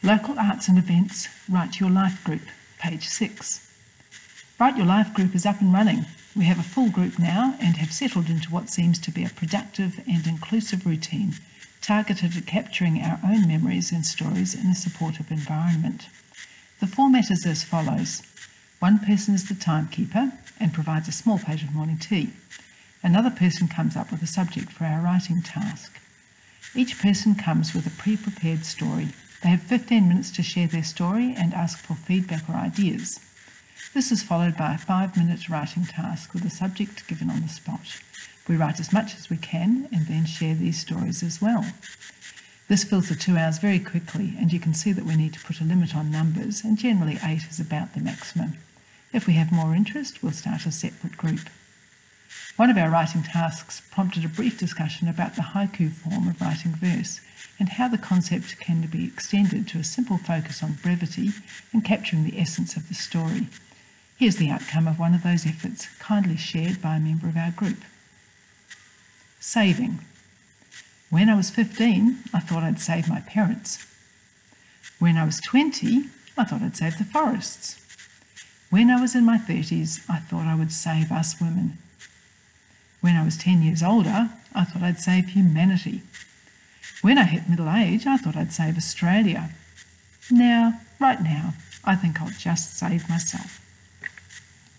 Local arts and events, Write Your Life group, page 6. Write Your Life group is up and running. We have a full group now and have settled into what seems to be a productive and inclusive routine, targeted at capturing our own memories and stories in a supportive environment. The format is as follows. One person is the timekeeper and provides a small plate of morning tea. Another person comes up with a subject for our writing task. Each person comes with a pre-prepared story. They have 15 minutes to share their story and ask for feedback or ideas. This is followed by a 5-minute writing task with a subject given on the spot. We write as much as we can and then share these stories as well. This fills the 2 hours very quickly, and you can see that we need to put a limit on numbers, and generally 8 is about the maximum. If we have more interest, we'll start a separate group. One of our writing tasks prompted a brief discussion about the haiku form of writing verse and how the concept can be extended to a simple focus on brevity and capturing the essence of the story. Here's the outcome of one of those efforts, kindly shared by a member of our group. Saving. When I was 15, I thought I'd save my parents. When I was 20, I thought I'd save the forests. When I was in my 30s, I thought I would save us women. When I was 10 years older, I thought I'd save humanity. When I hit middle age, I thought I'd save Australia. Now, right now, I think I'll just save myself.